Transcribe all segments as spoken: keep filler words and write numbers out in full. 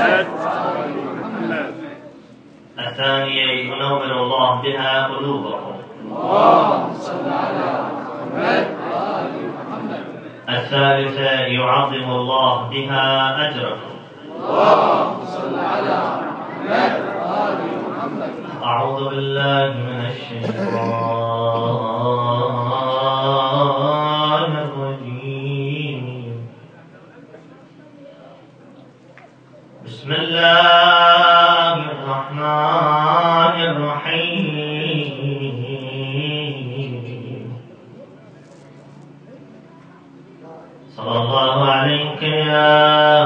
الثانية ينور الله بها قلوبكم. الثالثة يعظم الله بها أجركم. أعوذ بالله من الشيطان الرجيم. بسم الله الرحمن الرحيم. صلى الله عليك يا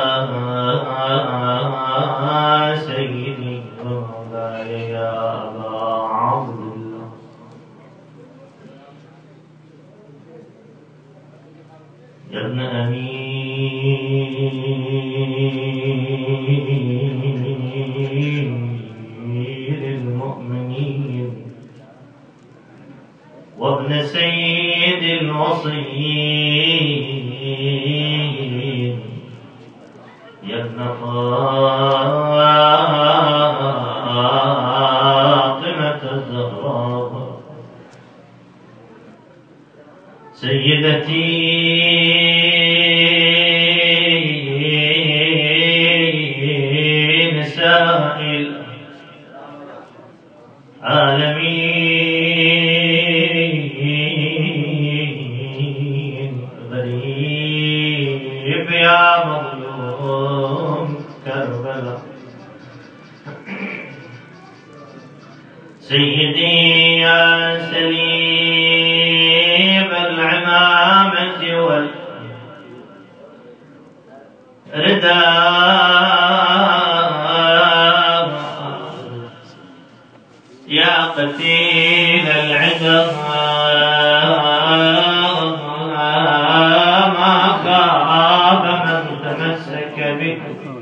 سيدي ومولاي يا أبا عبد الله. يا ابن أمير المؤمنين وابن سيد الوصيين، يا ابن فاطمة الزهراء سيدتي نساء العالمين، غريب يا مظلوم كربلاء، سيدي يا سليم العمامة والرداء، يا قتيل العدا ما خاب من تمسك به،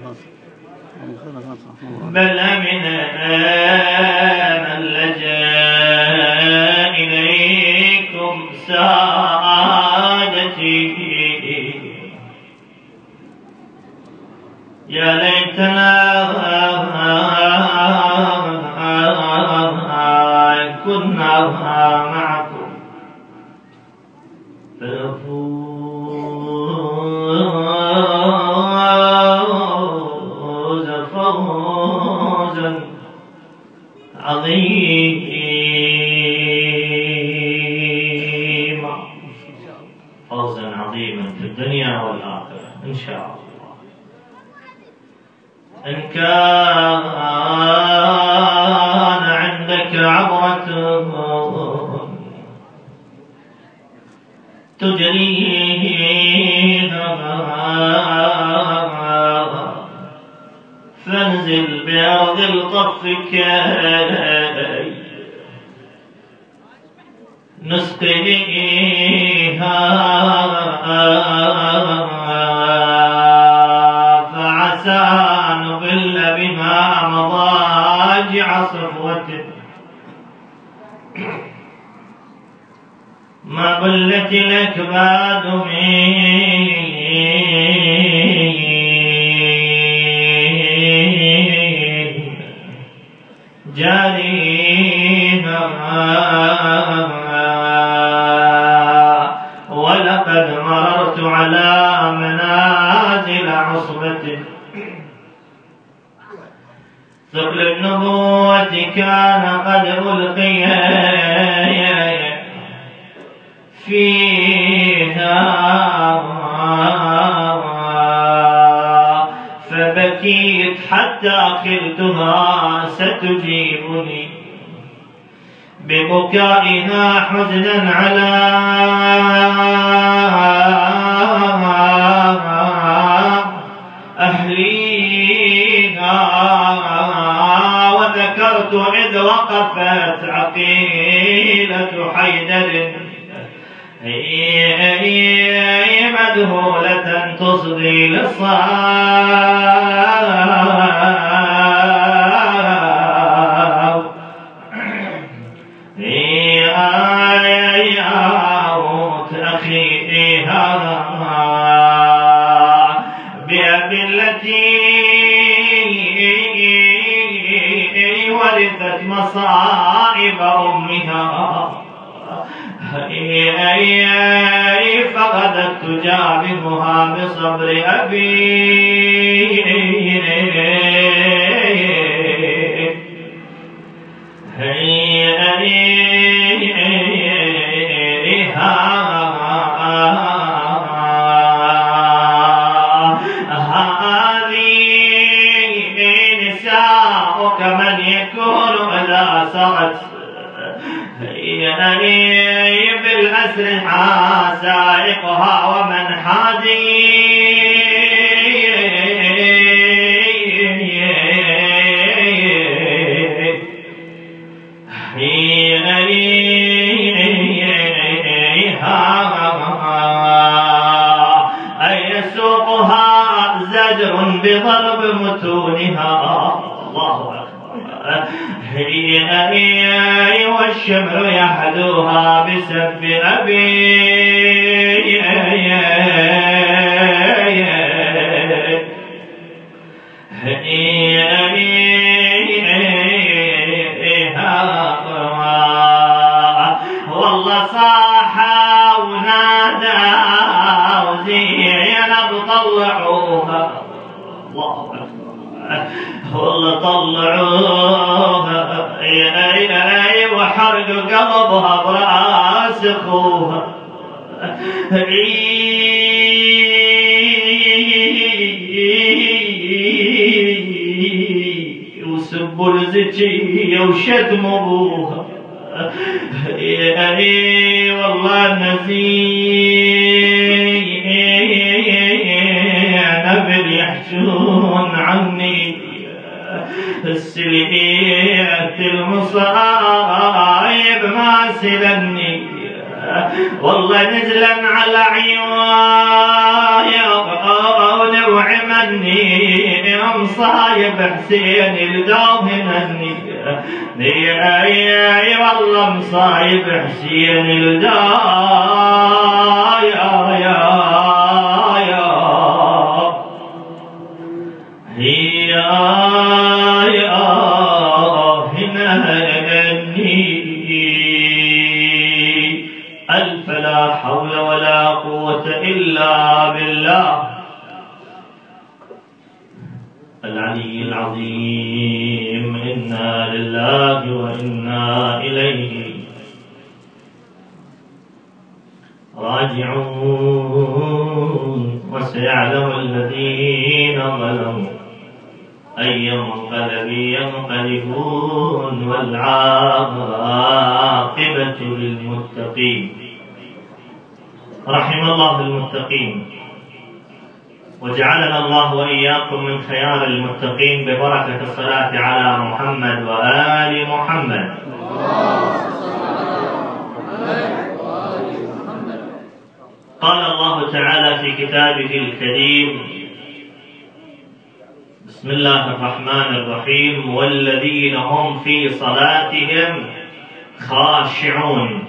بل أمن من لجأ إليكم سادتي. يا ليتنا كنا معكم فنفوز فوزا عظيما، فوزا عظيما في الدنيا والآخرة إن شاء الله. إن كان عندك عبرة تجريها فانزل بأرض القف كي نسقيها، فعسى نضل بها مضاجع صفوة ما بلت الأكباد من جاريها، ولقد مررت على منازل عصبة ثقل النبوة كان قد ألقي فيها، فبكيت حتى خلتها ستجيبني ببكائها حزنا على أهليها، وذكرت إذ وقفت عقيلة حيدر هي مذهولة تصغي للصاب، هي آيات أخيها بأبي التي ورثت مصائب أمها فغدت تجابهها بصبر كمن يكون إذا سرت بالأسر سائقها ومن حادي يسوقها زجر بضرب متونها. الله أكبر. هي والشمر يحدوها بسب أبي والله صاح ونادى وزينب طلعوها. الله أكبر. والله طلعوها وحرق قلبها براس اخوها. وسبوا الزكية وشتموا ابوها. والله نبي يحجون عني السلية المصايب ما سلني. والله نزلا على عيوني وعمني مصايب حسين الدوم مني. اي والله مصايب حسين الدوم يا يا يا هي ألف لا حول ولا قوة إلا بالله العلي العظيم. إنا لله وإنا إليه راجعون. وسيعلم الذين ظلموا أي منقلب ينقلبون والعاقبة للمتقين. رحم الله المتقين وجعلنا الله وإياكم من خيار المتقين ببركة الصلاة على محمد وآل محمد. قال الله تعالى في كتابه الكريم: بسم الله الرحمن الرحيم: والذين هم في صلاتهم خاشعون.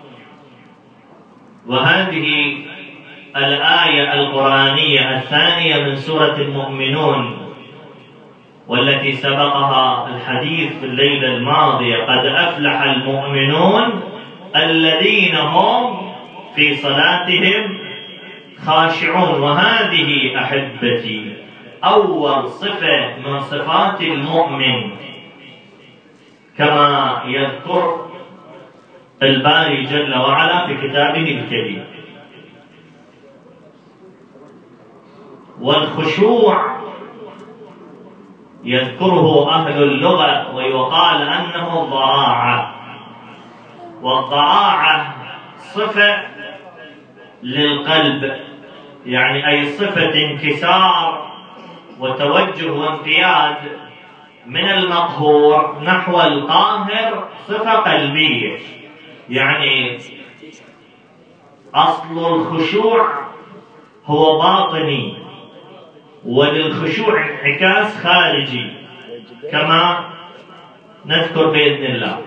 وهذه الآية القرآنية الثانية من سورة المؤمنون، والتي سبقها الحديث في الليلة الماضية: قد أفلح المؤمنون الذين هم في صلاتهم خاشعون. وهذه أحبتي أول صفة من صفات المؤمن، كما يذكر الباري جل وعلا في كتابه الكريم. والخشوع يذكره أهل اللغة ويقال أنه ضراعة. والضراعة صفة للقلب، يعني أي صفة انكسار وتوجه وانقياد من المقهور نحو القاهر، صفة قلبية. يعني أصل الخشوع هو باطني، وللخشوع انعكاس خارجي كما نذكر بإذن الله.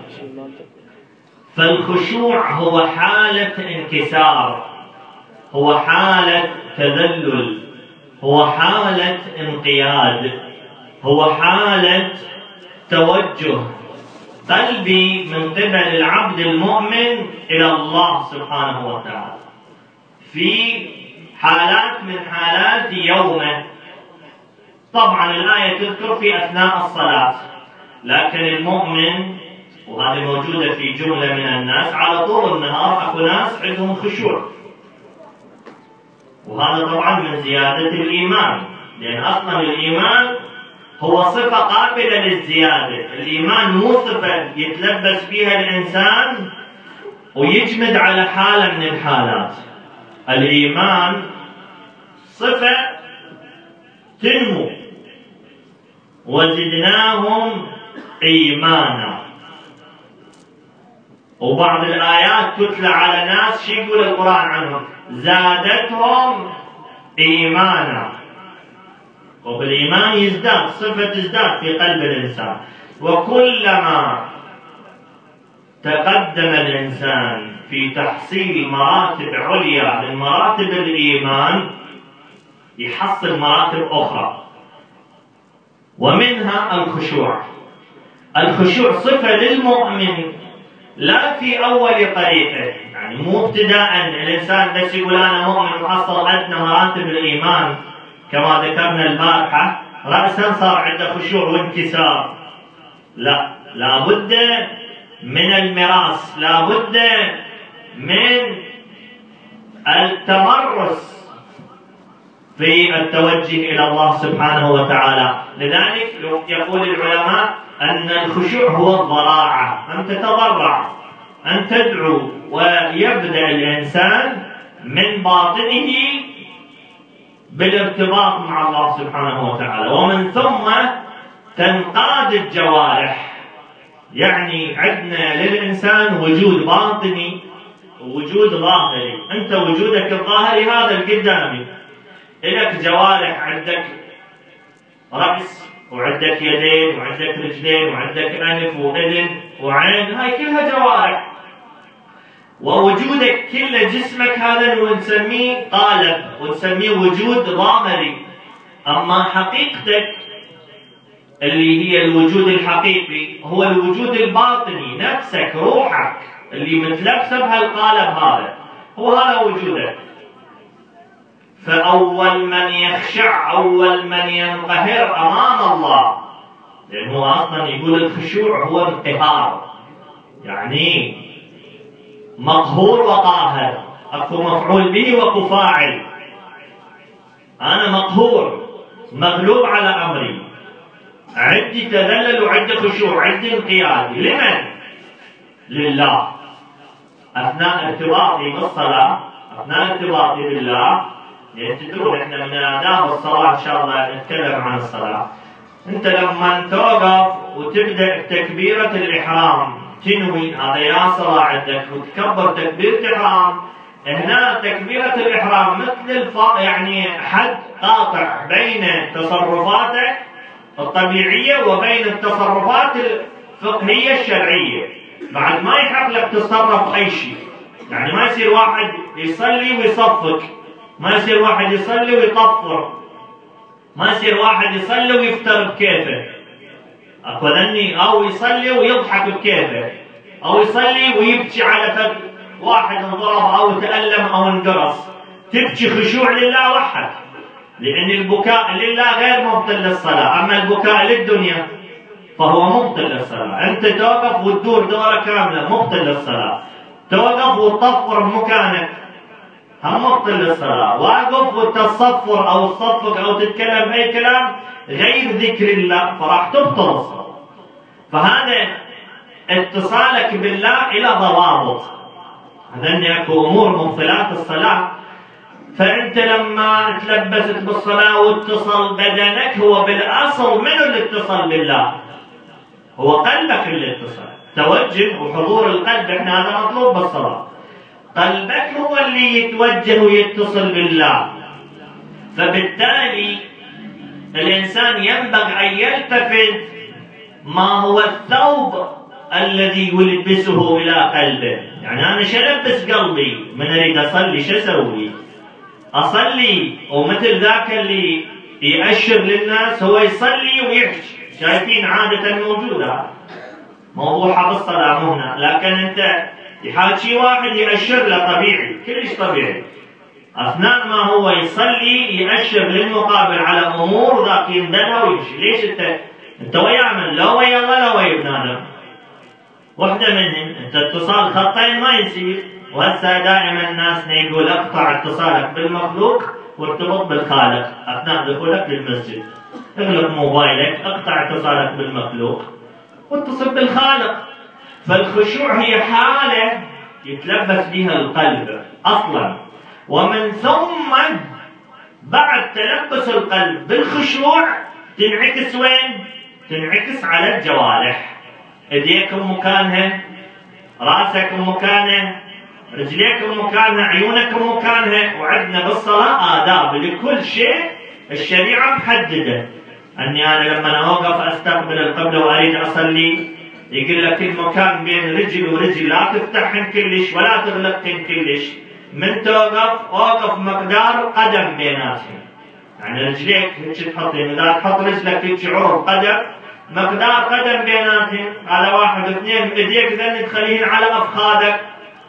فالخشوع هو حالة انكسار، هو حالة تذلل، هو حالة انقياد، هو حالة توجه قلبي من قبل العبد المؤمن إلى الله سبحانه وتعالى في حالات من حالات يومه. طبعا الآية تذكر في أثناء الصلاة، لكن المؤمن، وهذه موجودة في جملة من الناس، على طول النهار أكو ناس عندهم خشوع، وهذا طبعا من زيادة الإيمان، لأن أصلا الإيمان هو صفة قابلة للزيادة. الإيمان مو صفة يتلبس فيها الإنسان ويجمد على حالة من الحالات. الإيمان صفة تنمو، وزدناهم إيمانا. وبعض الآيات تتلى على ناس شو يقول القرآن عنهم؟ زادتهم إيمانا. وبالإيمان يزداد، صفة تزداد في قلب الإنسان. وكلما تقدم الإنسان في تحصيل مراتب عليا من مراتب الإيمان يحصل مراتب أخرى، ومنها الخشوع. الخشوع صفة للمؤمن لا في أول طريقه، يعني مو ابتداء الإنسان بس يقول أنا مؤمن وحصل أدنى مراتب الإيمان كما ذكرنا البارحة رأسا صار عنده خشوع وانكسار. لا، لابد من المراس، لابد من التمرس في التوجه إلى الله سبحانه وتعالى. لذلك يقول العلماء أن الخشوع هو الضراعة، أن تتضرع، أن تدعو، ويبدأ الإنسان من باطنه بالارتباط مع الله سبحانه وتعالى، ومن ثم تنقاد الجوارح. يعني عندنا للإنسان وجود باطني ووجود ظاهري. أنت وجودك الظاهري هذا القدامي، لك جوارح، عندك رأس وعندك يدين وعندك رجلين وعندك أنف وأذن وعين، هاي كلها جوارح. ووجودك كل جسمك هذا ونسميه قالب ونسميه وجود ضامري. أما حقيقتك اللي هي الوجود الحقيقي هو الوجود الباطني، نفسك، روحك اللي متلبسه بهالقالب هذا، هو هذا وجودك. فأول من يخشع، أول من ينقهر أمام الله، لأنه أصلا يقول الخشوع هو انقهار، يعني مقهور وقاهر، أكو مفعول به وأكو فاعل. أنا مقهور، مغلوب على أمري، عندي تذلل وعندي خشوع، عندي انقياد. لمن؟ لله. أثناء ارتباطي بالصلاة، أثناء ارتباطي بالله، يعني تدرون احنا من آداب الصلاة إن شاء الله نتكلم عن الصلاة. أنت لما توقف وتبدأ تكبيرة الإحرام تنوي هذا يا صلاة عندك وتكبر تكبيرة إحرام، هنا تكبيرة الإحرام مثل الفا يعني حد قاطع بين تصرفاتك الطبيعية وبين التصرفات الفقهية الشرعية. بعد ما يحق لك تتصرف أي شيء، يعني ما يصير واحد يصلي ويصفق، ما يصير واحد يصلي ويطفر، ما يصير واحد يصلي ويفتر بكيفه، أكو ذني، أو يصلي ويضحك بكيفه، أو يصلي ويبكي على فد واحد انضرب أو تألم أو انقرص. تبكي خشوع لله وحد، لأن البكاء لله غير مبطل للصلاة، أما البكاء للدنيا فهو مبطل للصلاة. أنت توقف وتدور دورة كاملة مبطل للصلاة، توقف وتطفر بمكانك هم مبطل للصلاة، واقف وتصفر أو تصفق أو تتكلم أي كلام غير ذكر الله فراح تبطل الصلاة. فهذا اتصالك بالله إلى ضوابط، هذا أكو أمور مبطلات الصلاة. فأنت لما تلبست بالصلاة واتصل بدنك، هو بالأصل منو اللي اتصل بالله؟ هو قلبك اللي اتصل، توجه وحضور القلب، احنا هذا مطلوب بالصلاة. قلبك هو اللي يتوجه ويتصل بالله. فبالتالي الإنسان ينبغي أن يلتفت ما هو الثوب الذي يلبسه إلى قلبه. يعني أنا شلبس قلبي من أريد أصلي شو أسوي؟ أصلي ومثل ذاك اللي يأشر للناس هو يصلي ويحكي، شايفين عادة موجودة، موضوعها بالصلاة مو هنا، لكن أنت يحاكي واحد يأشر له طبيعي، كلش طبيعي، أثناء ما هو يصلي يأشر للمقابل على أمور ذاك يندلها ويمشي. ليش أنت أنت ويا من؟ لا ويا الله لا ويا ابن آدم. واحدة منهم أنت اتصال خطين ما يصير. وهسه دائما الناس يقول اقطع اتصالك بالمخلوق وارتبط بالخالق أثناء دخولك للمسجد. اغلق موبايلك، اقطع اتصالك بالمخلوق واتصل بالخالق. فالخشوع هي حالة يتلبس بها القلب أصلا، ومن ثم بعد تلبس القلب بالخشوع تنعكس وين؟ تنعكس على الجوارح. ايديكم مكانها، راسكم مكانه، رجليكم مكانها، عيونكم مكانها. وعندنا بالصلاة آداب لكل شيء الشريعة محددة. أني أنا لما أوقف أستقبل القبلة وأريد أصلي يقول لك المكان بين رجل ورجل لا تفتحهن كلش ولا تغلقهن كلش. من توقف أوقف مقدار قدم بيناتهم، يعني رجليك هيك تحطين، إذا تحط رجلك هيك عرض قدم مقدار قدم بيناتهم، هذا واحد اثنين. ايديك ذن تخليهن على أفخاذك،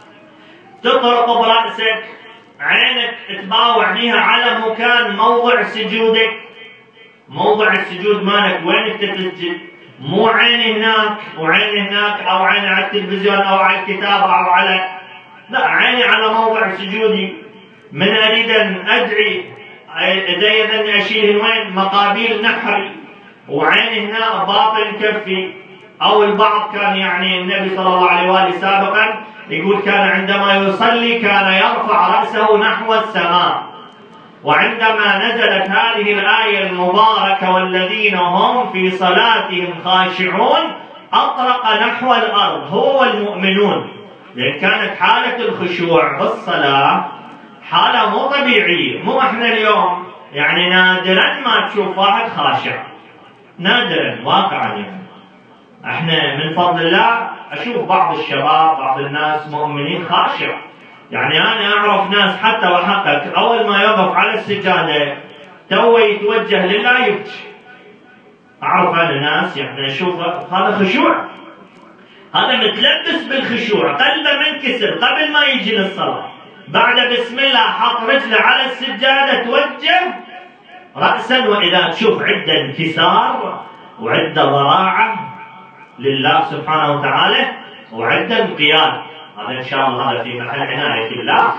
تطرق برأسك، عينك تباوع بيها على مكان موضع سجودك. موضع السجود مالك وين انت تسجد، مو عيني هناك وعيني هناك، او عيني على التلفزيون او على الكتاب او على، لا، عيني على موضع سجودي. من اريد ان ادعي يدي ذني اشيلهن وين؟ مقابيل نحري، وعيني هنا باطن كفي. او البعض كان يعني النبي صلى الله عليه واله سابقا يقول كان عندما يصلي كان يرفع رأسه نحو السماء. وعندما نزلت هذه الآية المباركة والذين هم في صلاتهم خاشعون أطرق نحو الأرض هو المؤمنون، لأن كانت حالة الخشوع بالصلاة حالة مو طبيعية. مو احنا اليوم يعني نادرا ما تشوف واحد خاشع، نادرا واقعا. يعني احنا من فضل الله اشوف بعض الشباب بعض الناس مؤمنين خاشع. يعني انا اعرف ناس حتى وحقك اول ما يقف على السجاده تو يتوجه لله يبكي. اعرف انا ناس يعني اشوف هذا خشوع، هذا متلبس بالخشوع، قلبه منكسر قبل ما يجي للصلاه، بعد بسم الله حط رجله على السجاده توجه راسا. واذا تشوف عنده انكسار وعنده ضراعه لله سبحانه وتعالى وعنده انقياد، هذا ان شاء الله هذا في محل عنايه الله.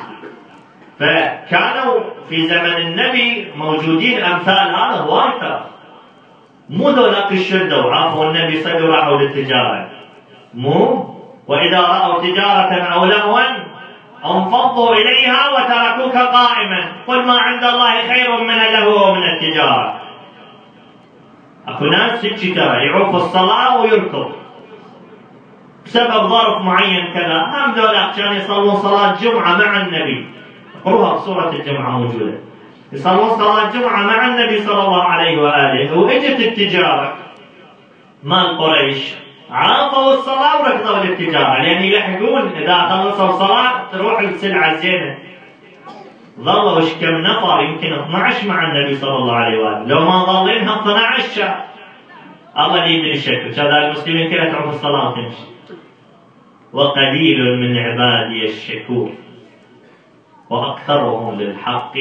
فكانوا في زمن النبي موجودين امثال هذا هوايه، مو ذولاك الشده وعافوا النبي صلوا راحوا للتجاره، مو واذا راوا تجاره او لهوا انفضوا اليها وتركوك قائما، قل ما عند الله خير من اللهو ومن التجاره. اكو ناس هيك ترى يعوف الصلاه ويركض بسبب ظرف معين كذا. هم ذولاك كانوا يصلون صلاه جمعه مع النبي، اقروها بسوره الجمعه موجوده، يصلون صلاه جمعه مع النبي صلى الله عليه واله، واجت التجاره مال قريش عافوا الصلاه وركضوا للتجاره، لان يلحقون اذا خلصوا الصلاه تروح السلعه الزينه. ظلوا ايش كم نفر، يمكن اثنعش مع النبي صلى الله عليه واله، لو ما ظلينها اثنعش شهر. الله اللي يدري الشكل، كذا المسلمين كلها تعوف الصلاه وتمشي. وقليل من عبادي الشكور واكثرهم للحق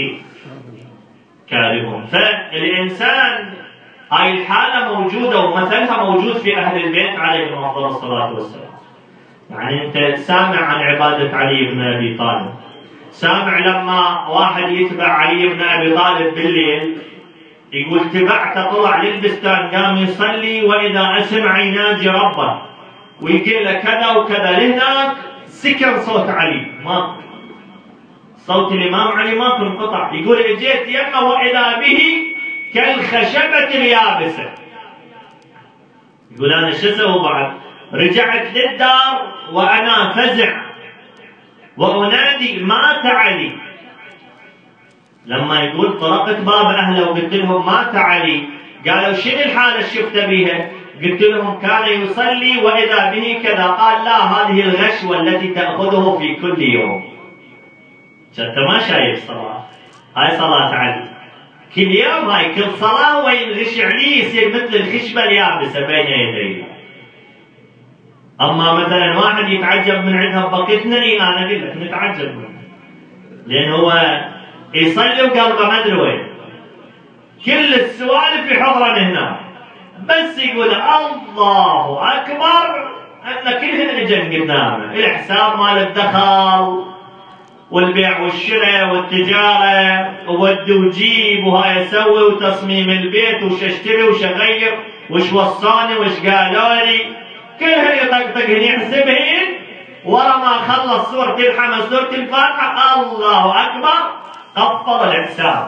كارهون. فالانسان هاي الحاله موجوده ومثلها موجود في اهل البيت عليهم افضل الصلاه والسلام. يعني انت سامع عن عباده علي بن ابي طالب، سامع لما واحد يتبع علي بن ابي طالب بالليل يقول تبعته طلع للبستان قام يصلي واذا اسمع يناجي ربه ويقول له كذا وكذا، لهناك سكر صوت علي، ما صوت الامام علي ما انقطع. يقول اجيت يمه واذا به كالخشبه اليابسه. يقول انا شو اسوي بعد؟ رجعت للدار وانا فزع وانادي مات علي. لما يقول طرقت باب اهله وقلت لهم مات علي، قالوا شنو الحاله اللي شفت بها؟ قلت لهم كان يصلي واذا به كذا. قال لا، هذه الغشوه التي تاخذه في كل يوم. انت ما شايف صلاه، هاي صلاه علي كل يوم، هاي كل صلاه وينغش عليه يصير مثل الخشبه اليابسه بين يديه. أما مثلا واحد يتعجب من عندها ببقيتنا، إيه أنا أقول لك نتعجب منه، لأن هو يصلي وقلبه ما أدري وين، كل السوالف يحضرن هنا، بس يقول الله أكبر أن كلهن جن قدامه، الحساب مال الدخل والبيع والشراء والتجارة وودي وجيب وهاي أسوي وتصميم البيت وش اشتري وش أغير وش وصاني وش قالوا لي، كلهن يطقطقهن يحسبهن، ورا ما خلص سورة الحمد سورة الفاتحة الله أكبر قفل الحساب.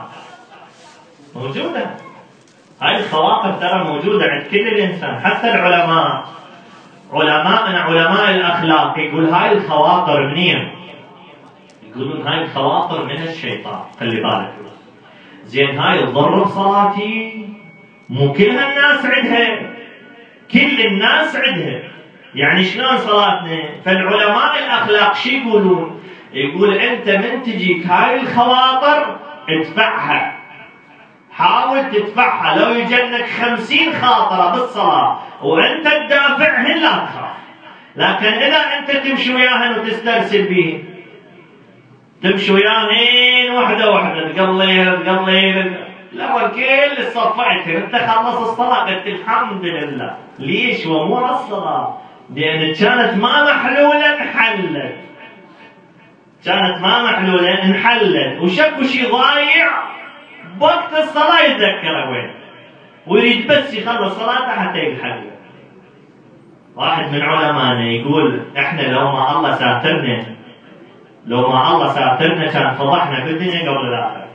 موجودة هاي الخواطر، ترى موجودة عند كل الإنسان، حتى العلماء علماءنا علماء الأخلاق يقول هاي الخواطر منين؟ يقولون هاي الخواطر من الشيطان، خلي بالك زين. هاي تضر بصلاتي؟ مو كل هالناس عندها، كل الناس عندها، يعني شلون صلاتنا؟ فالعلماء الأخلاق شو يقولون؟ يقول أنت من تجيك هاي الخواطر ادفعها، حاول تدفعها، لو يجنك خمسين خاطرة بالصلاة وأنت تدافعهن لا تخاف، لكن إذا أنت تمشي وياهن وتسترسل بيهن، تمشي وياهن وحدة وحدة تقليل تقليل، لا كل صفعتهن أنت خلص الصلاة قلت الحمد لله. ليش؟ ومو الصلاة لأن كانت ما محلولة انحلت، كانت ما محلولة انحلت، وشكو شي ضايع بوقت الصلاة يتذكره وين، ويريد بس يخلص صلاته حتى يلحق. واحد من علمائنا يقول احنا لو ما الله ساترنا، لو ما الله ساترنا كان فضحنا في الدنيا قبل الآخرة.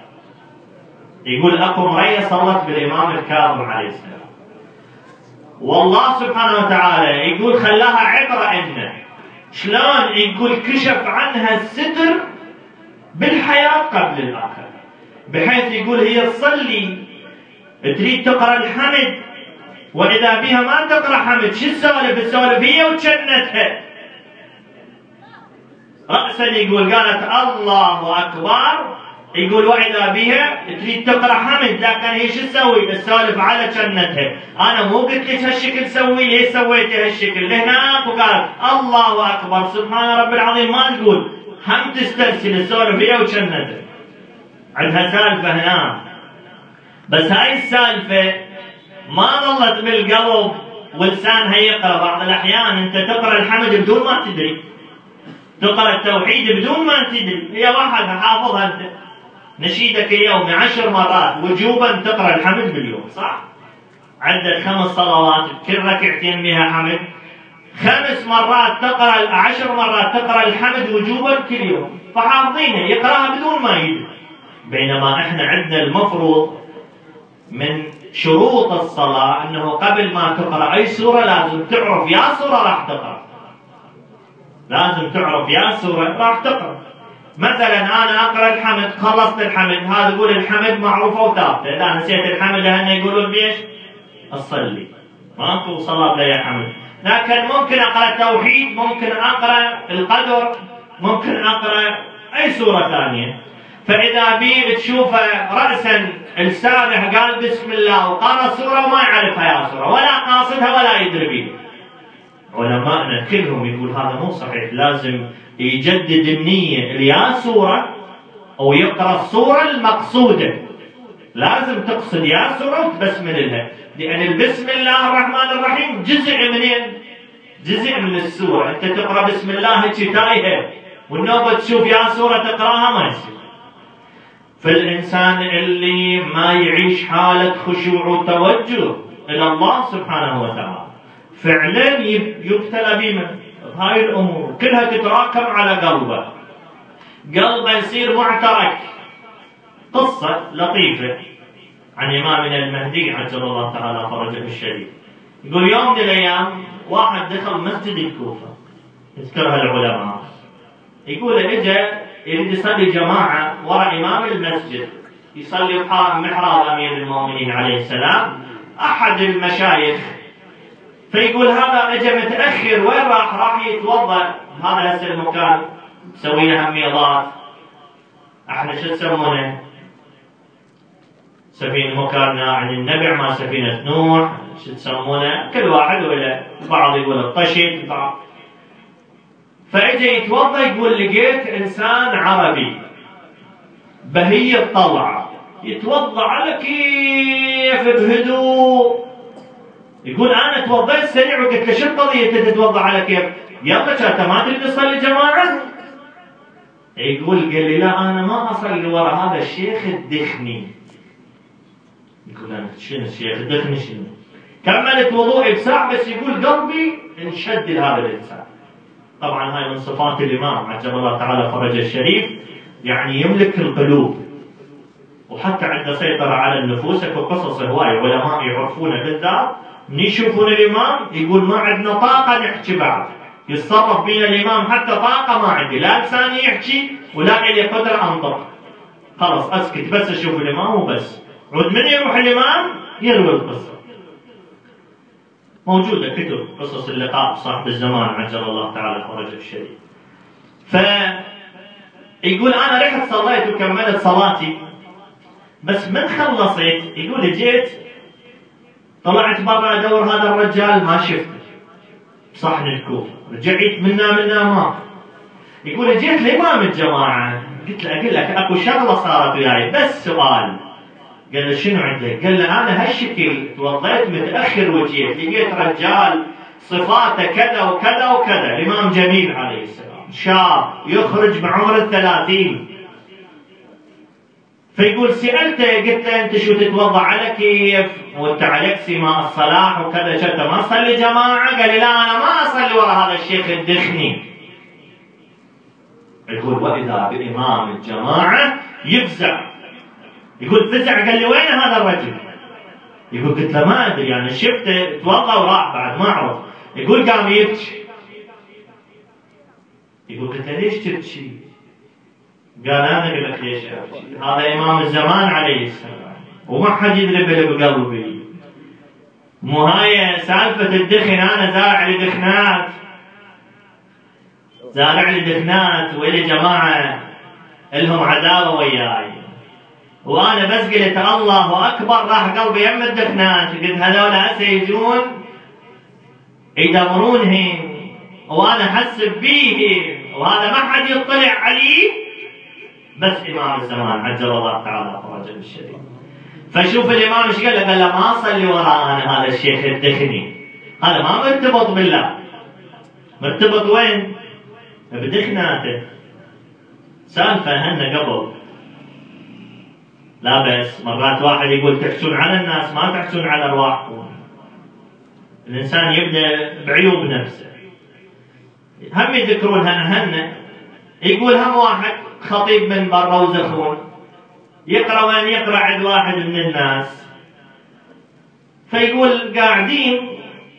يقول اكو مرية صلت بالإمام الكاظم عليه السلام، والله سبحانه وتعالى يقول خلاها عبرة إنه شلون، يقول كشف عنها الستر بالحياة قبل الآخرة، بحيث يقول هي تصلي تريد تقرأ الحمد وإذا بها ما تقرأ حمد، شو السوالف؟ السوالف هي وجنتها رأسا، يقول قالت الله أكبر، يقول وإذا بها تريد تقرأ حمد، لكن هي شو تسوي؟ السوالف على جنتها. أنا مو قلت لك هالشكل سوي، ليش سويتي هالشكل؟ هناك وقالت الله أكبر سبحان رب العظيم، ما تقول هم تسترسل، السوالف هي وجنتها، عندها سالفة هنا. بس هاي السالفة ما ظلت بالقلب ولسانها يقرأ، بعض الأحيان أنت تقرأ الحمد بدون ما تدري، تقرأ التوحيد بدون ما تدري، هي واحد حافظها أنت نشيدك يومي عشر مرات وجوبا تقرأ الحمد باليوم، صح؟ عندك خمس صلوات كل ركعتين بها حمد، خمس مرات تقرأ، عشر مرات تقرأ الحمد وجوبا كل يوم، فحافظينها يقرأها بدون ما يدري. بينما احنا عندنا المفروض من شروط الصلاة انه قبل ما تقرأ اي سورة لازم تعرف يا سورة راح تقرأ، لازم تعرف يا سورة راح تقرأ. مثلا انا اقرأ الحمد، خلصت الحمد، هذا يقول الحمد معروفة وثابتة، اذا نسيت الحمد لهن يقولون بيش اصلي، ماكو صلاة بلا حمد. لكن ممكن اقرأ التوحيد، ممكن اقرأ القدر، ممكن اقرأ اي سورة ثانية. فإذا بي تشوفه رأسا السابح قال بسم الله وقرأ سورة وما يعرفها يا سورة ولا قاصدها ولا يدري بها، علماءنا كلهم يقول هذا مو صحيح، لازم يجدد النية ليا سورة أو يقرأ السورة المقصودة، لازم تقصد يا سورة وتبسمل لها، لأن البسم الله الرحمن الرحيم جزء منين؟ جزء من السورة. أنت تقرأ بسم الله هيك تايهة والنوبة تشوف يا سورة تقرأها ما يصير. فالإنسان اللي ما يعيش حالة خشوع وتوجه إلى الله سبحانه وتعالى فعلا يبتلى بما هاي الأمور كلها تتراكم على قلبه، قلبه يصير معترك. قصة لطيفة عن إمامنا المهدي عجل الله تعالى فرجه الشريف، يقول يوم من الأيام واحد دخل مسجد الكوفة يذكرها العلماء، يقول اجى يريد يصلي جماعة وراء إمام المسجد، يصلي محراب أمير المؤمنين عليه السلام أحد المشايخ، فيقول هذا اجى متأخر وين راح؟ راح يتوضأ، هذا هسه المكان سوينا هميضات، احنا شو تسمونه؟ سفينة مكاننا عن النبع ما سفينة نوح، شو تسمونه؟ كل واحد ولا بعض يقول الطشت، بعض فاجى يتوضا يقول لقيت انسان عربي بهي الطلعه يتوضا على كيف بهدوء. يقول انا توضيت سريع وقلت له شو القضيه انت تتوضا على كيف؟ يلا كانت ما تريد تصلي جماعه؟ يقول قال لي لا انا ما اصلي ورا هذا الشيخ الدخني. يقول انا شنو الشيخ الدخني شنو؟ كملت وضوئي بساعه بس يقول قلبي انشد لهذا الانسان. طبعا هاي من صفات الامام عجل الله تعالى فرجه الشريف، يعني يملك القلوب وحتى عنده سيطره على النفوس. اكو قصص هوايه علماء يعرفونه بالذات من يشوفون الامام يقول ما عندنا طاقه نحكي بعد، يتصرف بين الامام حتى طاقه ما عندي، لا لساني يحكي ولا لي قدره انطق، خلص اسكت بس اشوف الامام وبس. عود من يروح الامام يروي القصه. موجوده كتب قصص اللقاء صاحب الزمان عجل الله تعالى فرجه الشريف. فيقول انا رحت صليت وكملت صلاتي، بس من خلصت يقول جيت طلعت برا ادور هذا الرجال ما شفته بصحن الكوفه، رجعت منا منا ما. يقول جيت لامام الجماعه قلت له اقول لك اكو شغله صارت وياي بس سؤال. قال له شنو عندك؟ قال له انا هالشكل توضيت متاخر وجيت لقيت رجال صفاته كذا وكذا وكذا، الامام جميل عليه السلام شاب يخرج بعمر الثلاثين. فيقول سالته قلت له انت شو تتوضا على كيف؟ وانت عليك سماء الصلاح وكذا كذا ما تصلي جماعه؟ قال لي لا انا ما اصلي ورا هذا الشيخ الدخني. يقول واذا بامام الجماعه يفزع. يقول فزع قال لي وين هذا الرجل؟ يقول قلت له ما ادري يعني شفته توضا وراح بعد ما اعرف. يقول قام يبكي. يقول قلت له ليش تبكي؟ قال انا اقول لك ليش ابكي، هذا امام الزمان عليه السلام وما حد يدري باللي بقلبي. مو هاي سالفه الدخن، انا زارع لي دخنات زارع لي دخنات والي جماعه لهم عداوه وياي، وانا بس قلت الله اكبر راح قلبي يم الدخنات. قلت هذول هسه يجون يدمرونهن وانا حسب بيهم وهذا ما حد يطلع عليه بس امام الزمان عجل الله تعالى فرجه الشريف. فشوف الامام ايش قال له؟ قال له ما اصلي وراء انا هذا الشيخ الدخني، هذا ما مرتبط بالله، مرتبط وين؟ بدخناته. سالفه هن قبل لا بس مرات واحد يقول تحسون على الناس ما تحسون على ارواحكم. الانسان يبدا بعيوب نفسه. هم يذكرونها هن. يقول هم واحد خطيب من برا وزخون يقرا وين يقرا عند واحد من الناس، فيقول قاعدين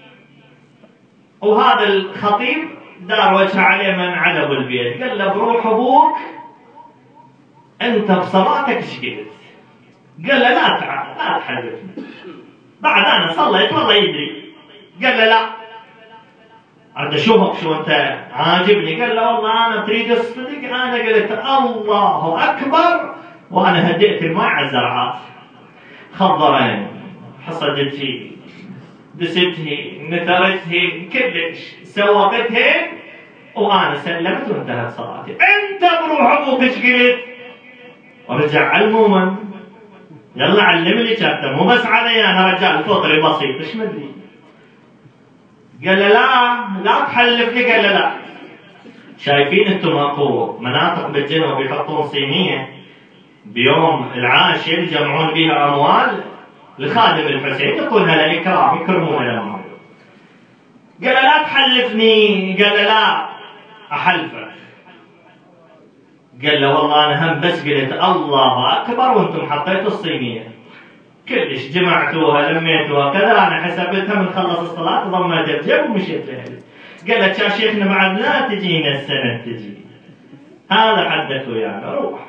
وهذا الخطيب دار وجهه عليه من عدب البيت، قال له بروح ابوك انت بصلاتك ايش قلت؟ قال له لا تعال لا تحدثني بعد انا صليت والله يدري. قال له لا عاد اشوفك شو انت عاجبني. قال له والله انا تريد الصدق، انا قلت الله اكبر وانا هديت الماء على الزرعات خضرين حصدتهن دستهن نثرتهن كلش سوقتهن وانا سلمت وانتهت صلاتي. انت بروح ابوك ايش قلت؟ ورجع علموما يلا علمني كابتن مو بس علي انا رجال فطري بسيط ايش مدري. قال له لا لا تحلف لي. قال له لا. شايفين انتم اكو مناطق بالجنوب يحطون صينيه بيوم العاشر يجمعون بها اموال لخادم الحسين يعطونها له اكرام يكرمونه له. قال له لا تحلفني. قال له لا احلفك. قال له والله انا هم بس قلت الله اكبر وانتم حطيتوا الصينيه كلش جمعتوها لميتوها كذا انا حسبتها من خلص الصلاه ضميت الجيب ومشيت لهلي. قال لك يا شيخنا بعد لا تجينا السنه تجي هذا حدك ويانا روح.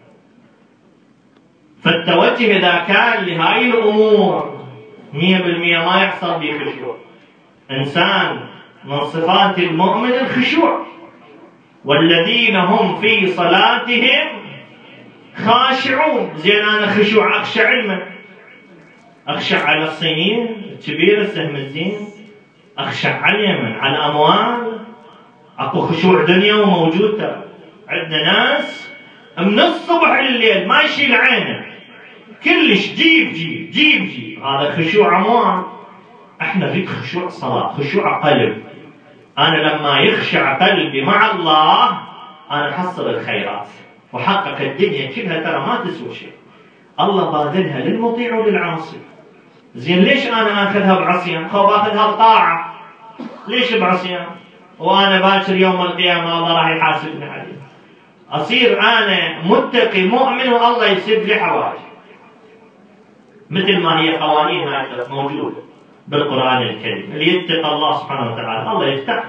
فالتوجه اذا كان لهاي الامور مية بالمية ما يحصل به خشوع. انسان من صفات المؤمن الخشوع والذين هم في صلاتهم خاشعون. زين انا خشوع اخشع علما اخشع على الصينيين الكبيره السهم الزين، اخشع على اليمن على الاموال اكو خشوع دنيا وموجود ترى. عندنا ناس من الصبح لليل ما يشيل عينه كلش، جيب جيب جيب جيب، هذا خشوع اموال. احنا نريد خشوع صلاة، خشوع قلب. انا لما يخشع قلبي مع الله انا احصل الخيرات وحقق الدنيا كلها، ترى ما تسوى شيء. الله باذلها للمطيع وللعاصي. زين ليش انا اخذها بعصيان؟ خو باخذها بطاعه. ليش بعصيان؟ وانا باكر يوم القيامه الله راح يحاسبني عليه. اصير انا متقي مؤمن والله يسد لي حوائجي. مثل ما هي قوانين موجوده بالقران الكريم، اللي يتقى الله سبحانه وتعالى الله يفتح.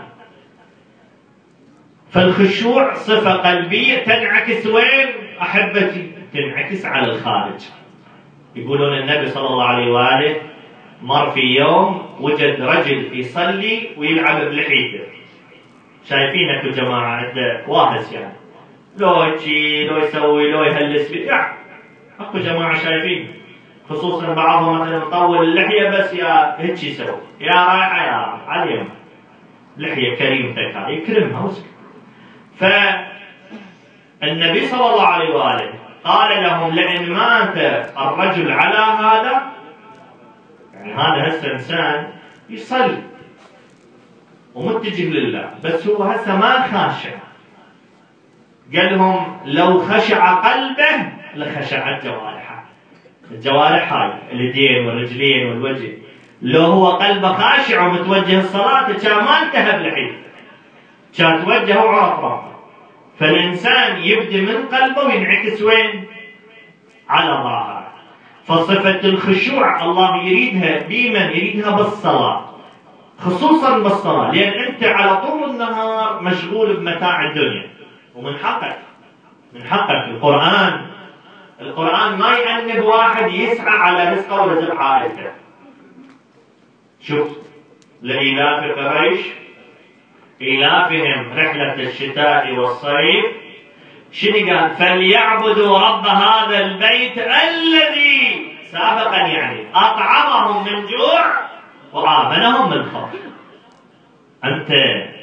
فالخشوع صفه قلبيه تنعكس وين احبتي؟ تنعكس على الخارج. يقولون النبي صلى الله عليه واله مر في يوم وجد رجل يصلي ويلعب بلحيته. شايفينك يا جماعه عنده واهس يعني، لو يجي لو يسوي لو يهلس يعني اكو جماعه شايفين، خصوصا بعضهم مثلا مطول اللحيه بس يا هيك يسوي، يا رايحه يا عليهم لحيه كريمتك هاي يكرمها وسك. فالنبي صلى الله عليه واله قال لهم لئن مات الرجل على هذا، يعني هذا هسه انسان يصلي ومتجه لله بس هو هسه ما خاشع، قال لهم لو خشع قلبه لخشعت جوارحه. الجوارح هاي اليدين والرجلين والوجه، لو هو قلبه خاشع ومتوجه الصلاه كان ما انتهى بلحيته، كان توجه وعرف ربه. فالإنسان يبدي من قلبه وينعكس وين؟ على ظاهره. فصفة الخشوع الله يريدها بمن؟ يريدها بالصلاة، خصوصا بالصلاة، لأن أنت على طول النهار مشغول بمتاع الدنيا. ومن حقك من حقك القرآن القرآن ما يأنب واحد يسعى على رزقه ورزق عائلته. شوف لإيلاف قريش إيلافهم رحلة الشتاء والصيف، شنو قال؟ فليعبدوا رب هذا البيت الذي سابقا يعني أطعمهم من جوع وآمنهم من خوف. أنت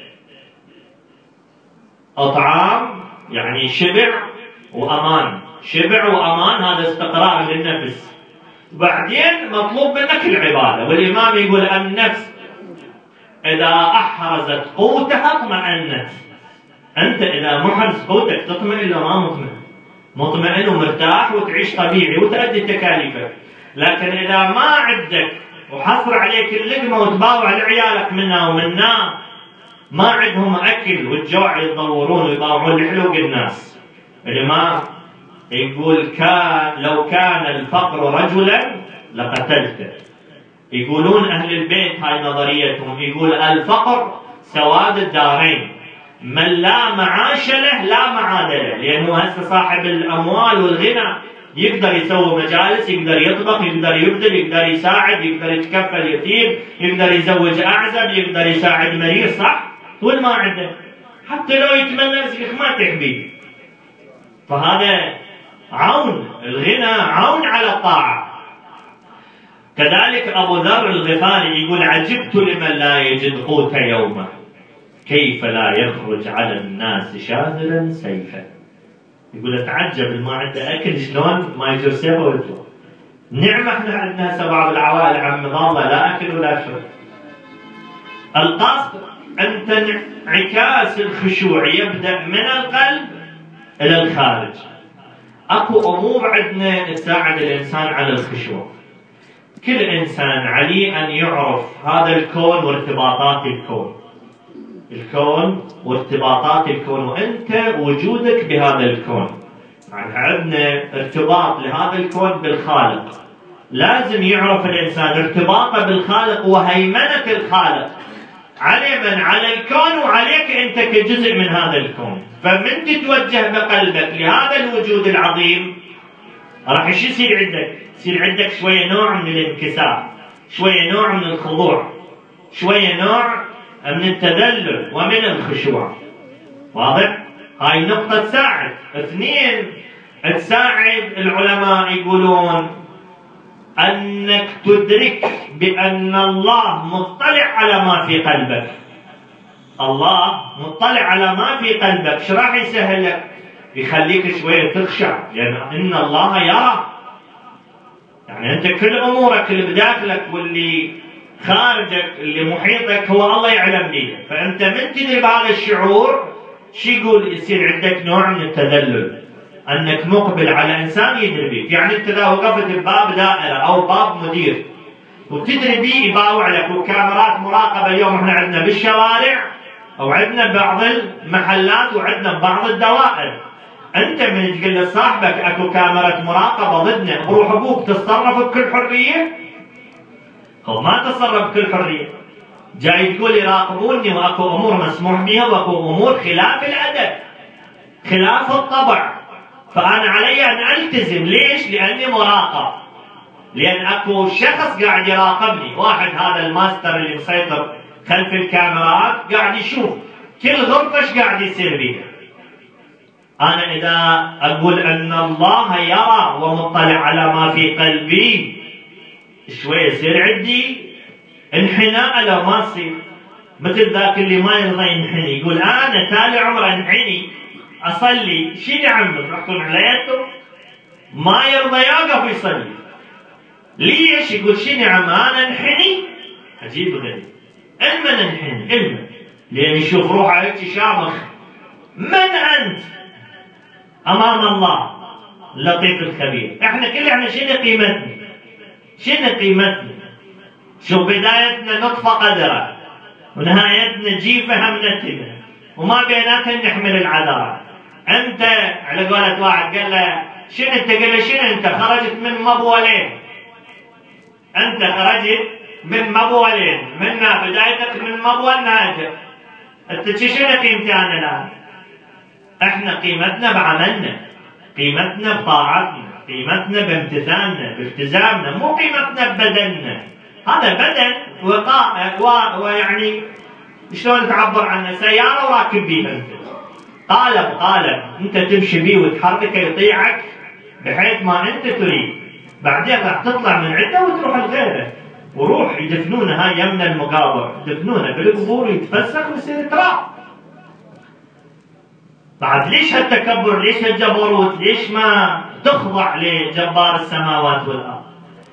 أطعام يعني شبع وأمان، شبع وأمان هذا استقرار للنفس. بعدين مطلوب منك العبادة، والإمام يقول النفس إذا أحرزت قوتها اطمأنت. أنت إذا محرز قوتك تطمئن إلا ما مطمئن، مطمئن ومرتاح وتعيش طبيعي وتأدي تكاليفك. لكن إذا ما عندك وحصر عليك اللقمة وتباوع لعيالك منا ومنا، ما عندهم أكل والجوع يدورون ويباوعون لحلوق الناس. الإمام يقول كان لو كان الفقر رجلا لقتلته. يقولون أهل البيت هاي نظريتهم، يقول الفقر سواد الدارين، من لا معاش له لا معاد له. لأنه هسه صاحب الأموال والغنى يقدر يسوي مجالس، يقدر يطبخ، يقدر يبذل، يقدر يساعد، يقدر يتكفل يتيم، يقدر يزوج أعزب، يقدر يساعد مريض، صح؟ طول ما عنده حتى لو يتمنى رزقك ما تحبيه. فهذا عون، الغنى عون على الطاعة. كذلك أبو ذر الغفاري يقول عجبت لمن لا يجد قوت يومه كيف لا يخرج على الناس شاذلا سيفا. يقول اتعجب اللي ما عنده أكل شلون ما يجر سيفه ويطلع. نعمة احنا عندنا هسه بعض العوائل عم ضالة لا أكل ولا شرب. القصد أن انعكاس الخشوع يبدأ من القلب إلى الخارج. أكو أمور عندنا تساعد الإنسان على الخشوع. كل إنسان عليه أن يعرف هذا الكون وارتباطات الكون، الكون وارتباطات الكون، وأنت وجودك بهذا الكون. يعني عندنا ارتباط لهذا الكون بالخالق. لازم يعرف الإنسان ارتباطه بالخالق وهيمنة الخالق على من؟ على الكون وعليك أنت كجزء من هذا الكون. فمن تتوجه بقلبك لهذا الوجود العظيم راح ايش يصير عندك؟ يصير عندك شويه نوع من الانكسار، شويه نوع من الخضوع، شويه نوع من التذلل ومن الخشوع. واضح؟ هاي النقطه تساعد. اثنين، تساعد العلماء يقولون انك تدرك بان الله مطلع على ما في قلبك. الله مطلع على ما في قلبك، شو راح يسهل لك؟ يخليك شوية تخشع، لأن إن الله يرى. يعني أنت كل أمورك اللي بداخلك واللي خارجك اللي محيطك هو الله يعلم بيه، فأنت من تدري بهذا الشعور شو يقول؟ يصير عندك نوع من التذلل، أنك مقبل على إنسان يدري بيك. يعني أنت إذا وقفت بباب دائرة أو باب مدير وتدري بيه يباوع لك، وكاميرات مراقبة اليوم احنا عندنا بالشوارع أو عندنا ببعض المحلات وعندنا ببعض الدوائر، أنت من تقول لصاحبك أكو كاميرا مراقبة ضدنا بروح أبوك تتصرف بكل حرية؟ هو ما تصرف بكل حرية، جاي تقول يراقبوني وأكو أمور مسموح بها وأكو أمور خلاف الأدب خلاف الطبع، فأنا علي أن ألتزم. ليش؟ لأني مراقب، لأن أكو شخص قاعد يراقبني، واحد هذا الماستر اللي مسيطر خلف الكاميرات قاعد يشوف كل غرفة ايش قاعد يصير بيها. أنا إذا أقول أن الله يرى ومطلع على ما في قلبي، شوي يصير عندي انحناء لو ما يصير، مثل ذاك اللي ما يرضى ينحني يقول أنا تالي عمر انحني أصلي، شي نعمل تحكون عليكم؟ ما يرضى يوقف يصلي. ليش؟ يقول شي نعم أنا انحني؟ عجيب غريب. إلما ننحني إلما، لأن يشوف روحه هيك شامخ. من أنت أمام الله اللطيف الخبير؟ إحنا كل إحنا شنو قيمتنا؟ شنو قيمتنا؟ شوف بدايتنا نطفة قدرة ونهايتنا جيفة همنتنا وما بيناتها نحمل العذراء. أنت على قولة واحد قال له شنو أنت؟ قال له شنو أنت؟ خرجت من مبولين، أنت خرجت من مبولين، منا بدايتك من مبول نهايتك. أنت شنو قيمتي أنا الآن؟ إحنا قيمتنا بعملنا، قيمتنا بطاعتنا، قيمتنا بامتثالنا بالتزامنا، مو قيمتنا ببدننا. هذا بدن وقاء ويعني شلون تعبر عنه؟ سيارة وراكب بيها أنت، قالب قالب أنت تمشي بيه وتحركه يطيعك بحيث ما أنت تريد، بعدين راح تطلع من عنده وتروح لغيره، وروح يدفنونه هاي يمنا المقابر، يدفنونه بالقبور ويتفسخ ويصير تراب. بعد ليش هالتكبر؟ ليش هالجبروت؟ ليش ما تخضع لجبار السماوات والأرض؟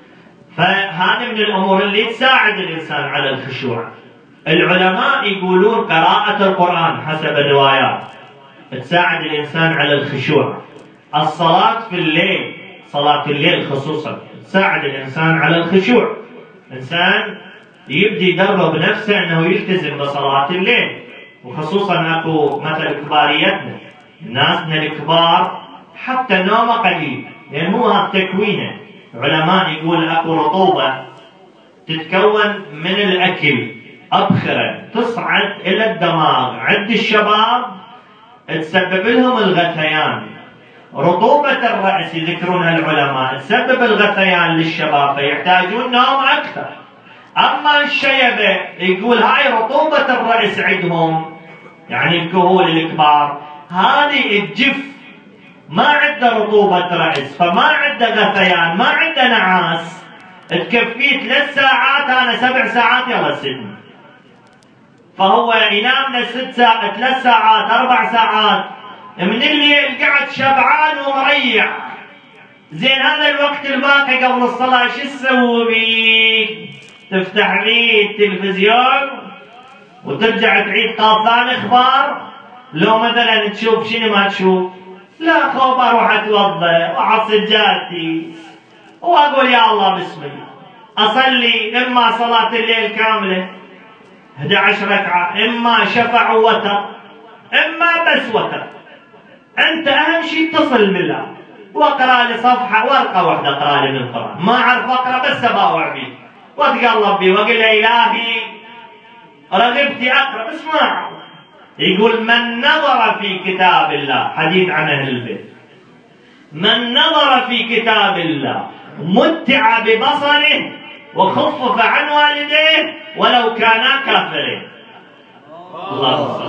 فهذه من الأمور اللي تساعد الإنسان على الخشوع. العلماء يقولون قراءة القرآن حسب الروايات تساعد الإنسان على الخشوع. الصلاة في الليل، صلاة الليل خصوصا تساعد الإنسان على الخشوع. إنسان يبدي يدرب نفسه أنه يلتزم بصلاة الليل، وخصوصا أكو مثل كباريتنا ناسنا الكبار حتى نومه قليل، لأن مو هذا تكوينه. علماء يقول أكو رطوبة تتكون من الأكل أبخرة تصعد إلى الدماغ عند الشباب تسبب لهم الغثيان. رطوبة الرأس يذكرونها العلماء تسبب الغثيان للشباب فيحتاجون نوم أكثر. أما الشيبة يقول هاي رطوبة الرأس عندهم، يعني الكهول الكبار هذه الجف ما عنده رطوبة رأس، فما عنده غثيان، ما عنده نعاس، تكفيه ثلاث ساعات أنا سبع ساعات يلا سن، فهو ينام لست ساعات ثلاث ساعات أربع ساعات من الليل قاعد شبعان ومريح. زين هذا الوقت الباقي قبل الصلاة شو تسوي بيه؟ تفتح بيه التلفزيون وترجع تعيد قاطان اخبار؟ لو مثلا تشوف شنو ما تشوف؟ لا خوف اروح اتوضا واعصب جاتي واقول يا الله بسم الله، اصلي اما صلاة الليل كاملة احد عشر ركعة، اما شفع ووتر، اما بس وتر. انت اهم شيء اتصل بالله واقرا لي صفحة ورقة واحدة اقرا لي من القرآن، ما اعرف اقرا بس اباوع بيه واتقلب بيه واقول له الهي رغبتي اقرا بس ما اعرف. يقول من نظر في كتاب الله، حديث عن اهل البيت، من نظر في كتاب الله متع ببصره وخفف عن والديه ولو كانا كافرين. الله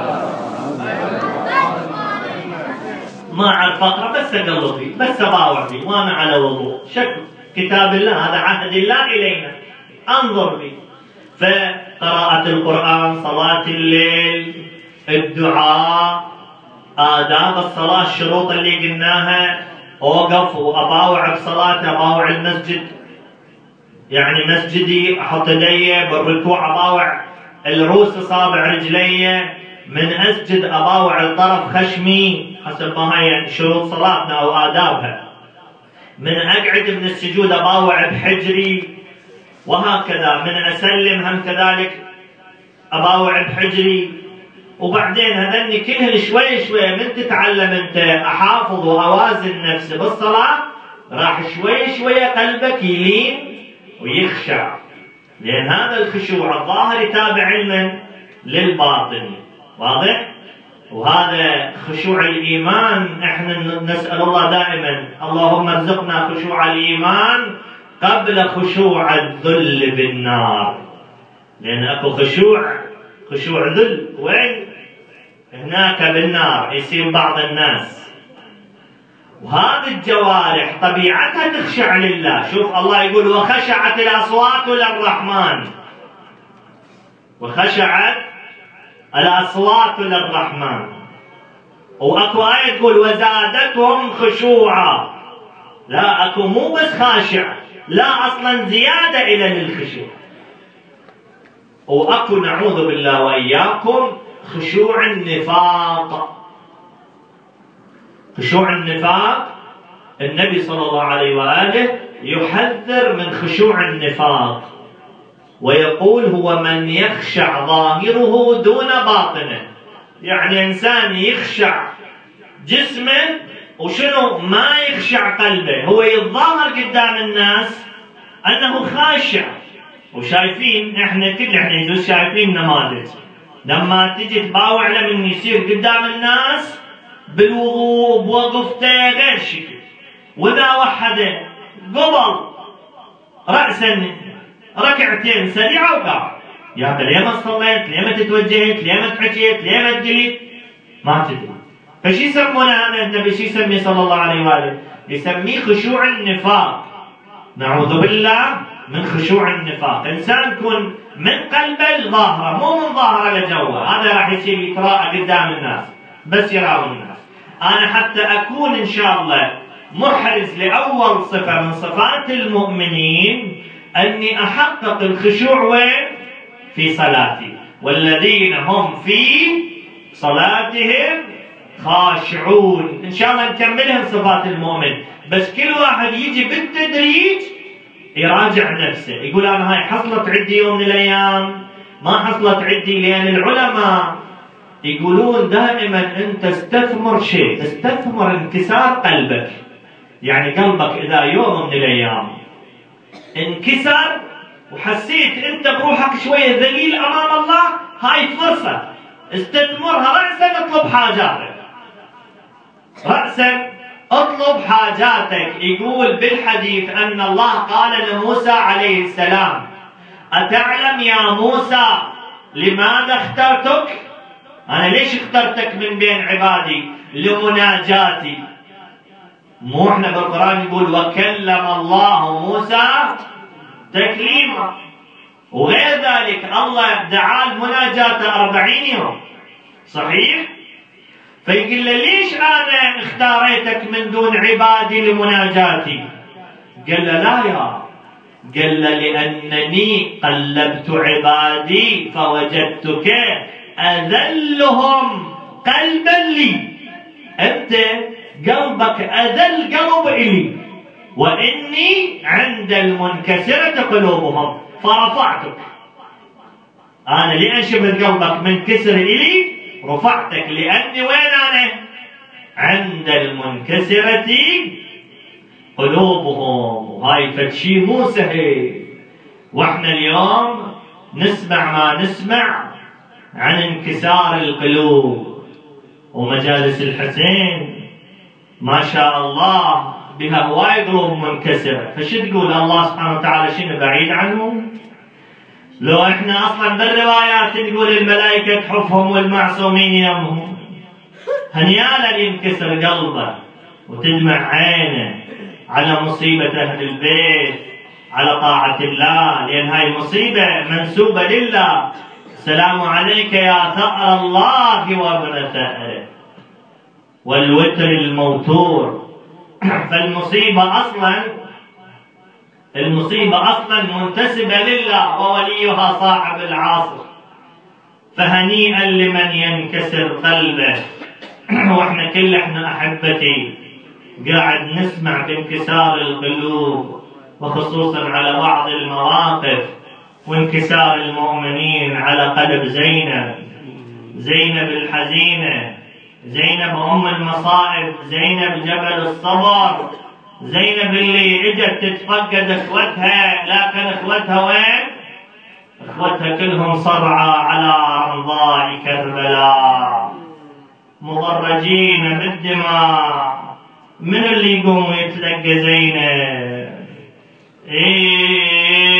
ما اعرف اقرا بس اقلب فيه بس اباوع فيه وانا على وضوء، شكل كتاب الله هذا عهد الله الينا انظر فيه. فقراءة القرآن، صلاة الليل، الدعاء، آداب الصلاة، الشروط اللي قلناها، أوقف وأباوع بصلاتي، أباوع المسجد، يعني مسجدي أحط يدي بالركوع، أباوع الرؤوس أصابع رجلي، من أسجد أباوع الطرف خشمي حسب ما هي شروط صلاتنا أو آدابها، من أقعد من السجود أباوع بحجري، وهكذا من أسلم هم كذلك أباوع بحجري. وبعدين هذني كلهن شوي شوي من تتعلم أنت أحافظ وأوازن نفسي بالصلاة، راح شوي شوي قلبك يلين ويخشع، لأن هذا الخشوع الظاهر يتابع علما للباطن، واضح؟ وهذا خشوع الإيمان احنا نسأل الله دائما اللهم ارزقنا خشوع الإيمان قبل خشوع الذل بالنار، لأن أكو خشوع خشوع ذل وين؟ هناك بالنار يصير بعض الناس. وهذه الجوارح طبيعتها تخشع لله. شوف الله يقول وخشعت الأصوات للرحمن، وخشعت الأصوات للرحمن. وأكو آية تقول وزادتهم خشوعا، لا أكو مو بس خاشع، لا أصلا زيادة إلى للخشوع. وأكو نعوذ بالله وإياكم خشوع النفاق. خشوع النفاق النبي صلى الله عليه وآله يحذر من خشوع النفاق، ويقول هو من يخشع ظاهره دون باطنه، يعني إنسان يخشع جسمه وشنو ما يخشع قلبه، هو يتظاهر قدام الناس أنه خاشع. وشايفين احنا كل احنا يجوز شايفين نماذج لما تجي تباوع له من يصير قدام الناس بالوضوء بوقفته غير شكل، واذا وحده قبل رأسا ركعتين سريعة وقع، يا اخي ليه ما صليت؟ ليه ما تتوجهت؟ ليه ما تحكيت؟ ليه ما تقلت؟ ما تدري. فشي يسمونه هذا النبي شي يسميه صلى الله عليه واله؟ يسميه خشوع النفاق. نعوذ بالله من خشوع النفاق. انسان يكون من قلبه لظاهره، مو من ظاهره لجوه، هذا راح يصير يتراءى قدام الناس بس يراون الناس. انا حتى اكون ان شاء الله محرز لاول صفه من صفات المؤمنين اني احقق الخشوع وين؟ في صلاتي، والذين هم في صلاتهم خاشعون. ان شاء الله نكملها صفات المؤمن، بس كل واحد يجي بالتدريج يراجع نفسه، يقول انا هاي حصلت عندي يوم من الايام، ما حصلت عندي. لان العلماء يقولون دائما انت استثمر شيء، استثمر انكسار قلبك. يعني قلبك اذا يوم من الايام انكسر وحسيت انت بروحك شويه ذليل امام الله، هاي فرصه استثمرها رأسا اطلب حاجاتك، رأسا اطلب حاجاتك. يقول بالحديث ان الله قال لموسى عليه السلام اتعلم يا موسى لماذا اخترتك؟ انا ليش اخترتك من بين عبادي؟ لمناجاتي. مو احنا بالقرآن يقول وكلم الله موسى تكليما، وغير ذلك الله دعا المناجاة أربعين يوم، صحيح؟ فيقول له ليش أنا اختاريتك من دون عبادي لمناجاتي؟ قال له لا يا، قال له لأنني قلبت عبادي فوجدتك أذلهم قلبا لي، أنت قلبك أذل قلب إلي، وإني عند المنكسرة قلوبهم فرفعتك. أنا لأن شفت قلبك منكسر إلي رفعتك، لأني وين أنا؟ عند المنكسرة قلوبهم. وهاي فشي مو سهل، واحنا اليوم نسمع ما نسمع عن انكسار القلوب، ومجالس الحسين ما شاء الله بها هواي قلوب منكسرة. فشو تقول الله سبحانه وتعالى شنو بعيد عنهم؟ لو احنا اصلا بالروايات نقول الملائكة تحفهم والمعصومين يمهم، هنيالا اللي ينكسر قلبه وتدمع عينه على مصيبة اهل البيت، على طاعة الله، لأن هاي مصيبة منسوبة لله. السلام عليك يا ثأر الله وابن ثأره والوتر الموتور. فالمصيبة أصلا المصيبة أصلا منتسبة لله ووليها صاحب العاصر. فهنيئا لمن ينكسر قلبه. واحنا كل احنا أحبتي قاعد نسمع بانكسار القلوب، وخصوصا على بعض المواقف، وانكسار المؤمنين على قلب زينب زينب الحزينة، زينب أم المصائب، زينب جبل الصبر، زينب اللي اجت تتفقد اخوتها، لكن اخوتها وين؟ اخوتها كلهم صرعى على رمضاء كربلاء مضرجين بالدماء. من اللي يقوم ويتلقى زينب؟ إيه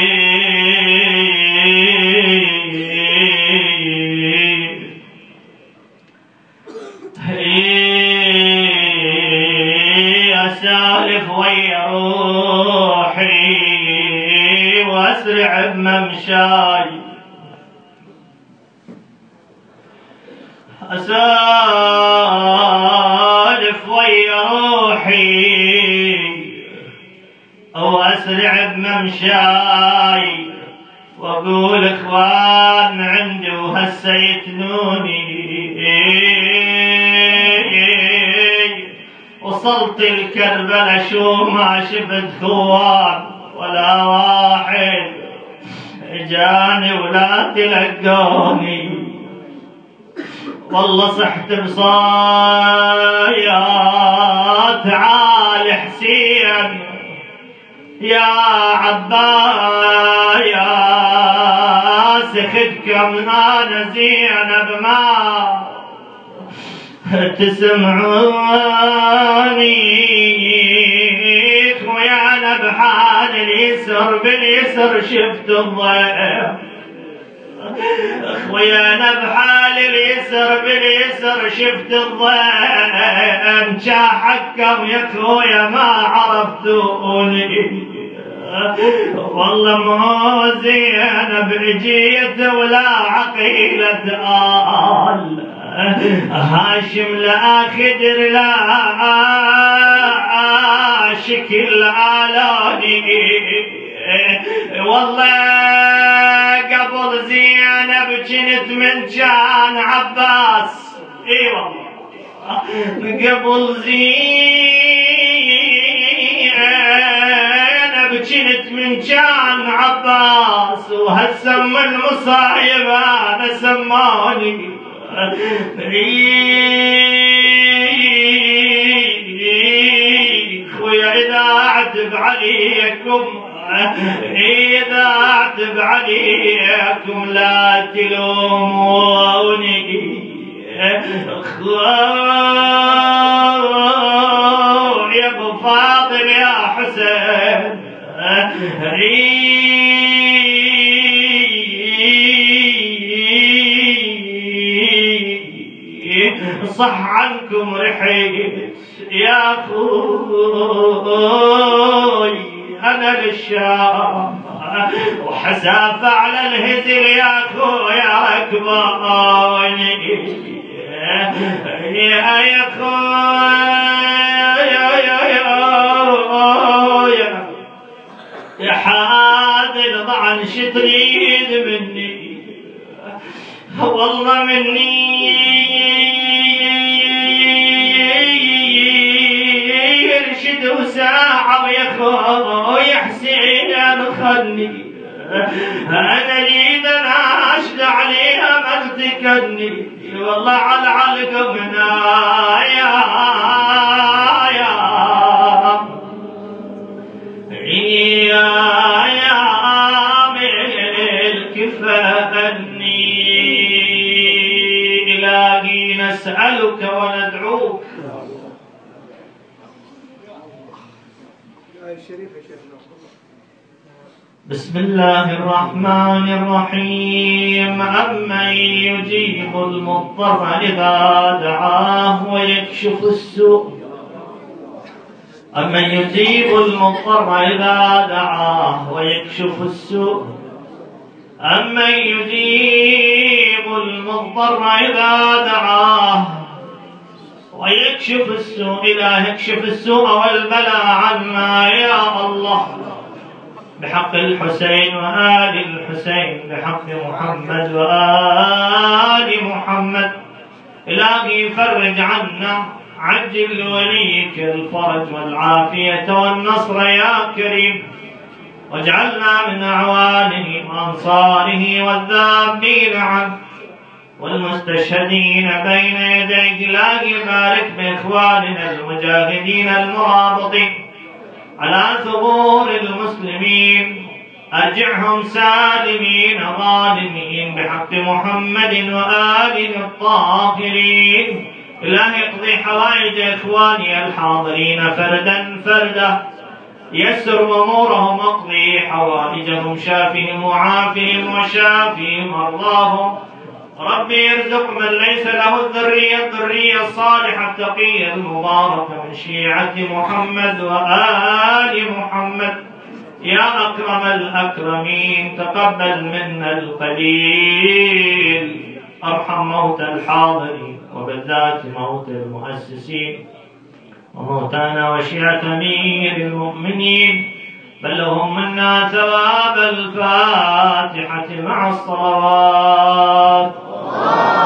إيه أسالف ويا روحي وأسرع بممشاي، أسالف ويا روحي وأسرع بممشاي، وأقول إخوان عندي وهسه يتنوني. وصلت الكربلة شو ما شفت خوان ولا واحد جاني ولا تلقوني. والله صحت بصايات عالي حسين يا عباس، خدكم انا زينب ما تسمعوني. خويانا بحال اليسر باليسر شفت الضيف، خويانا بحال اليسر باليسر شفت الضيف. جا حكم يا خويا ما عرفتوني. والله مو زينب اجيت ولا عقيلة آل هاشم لا خدر لا شكل آلاني. والله قبل زينب جنت من جان عباس. اي والله قبل زينب جنت من جان عباس، وهالسم المصايب انا سماني. خويا اذا اعتب عليكم اذا اعتب عليكم لا تلوموني. يا ابو فاضل يا حسين صح عنكم رحيت يا اخوي انا للشام، وحسافة على الهزل يا اخويا ركبوني. يا يا اخويا يا حاذل ضعن شتريد مني، والله مني يرشد وساعة ويا خويا حسين خلني. انا اريد انا اشد عليها ما تكني. والله على علقمنا يا يا يا يا ملك فأني إلهي نسألك وندعوك. بسم الله الرحمن الرحيم. أمن يجيب المضطر إذا دعاه ويكشف السوء أمن يجيب المضطر إذا دعاه ويكشف السوء أمن يجيب المضطر إذا دعاه ويكشف السوء إله اكشف السوء والبلاء عنا يا الله بحق الحسين وآل الحسين بحق محمد وآل محمد. إلهي فرج عنا عجل لوليك الفرج والعافية والنصر يا كريم واجعلنا من أعوانه وأنصاره والذابين عنه والمستشهدين بين يديك. إلهي بارك بإخواننا المجاهدين المرابطين على ثغور المسلمين أرجعهم سالمين ظالمين بحق محمد وآله الطاهرين. إلهي اقضي حوائج إخواني الحاضرين فردا فردا يسر أمورهم اقضي حوائجهم شافهم وعافهم وشافي مرضاهم. ربي يرزق من ليس له الذرية الذرية الصالحة التقية المباركة من شيعة محمد وآل محمد يا أكرم الأكرمين. تقبل منا القليل أرحم موتى الحاضرين وبالذات موتى المؤسسين وموتانا وشيعة أمير المؤمنين. بلغهم منا ثواب الفاتحة مع الصلوات.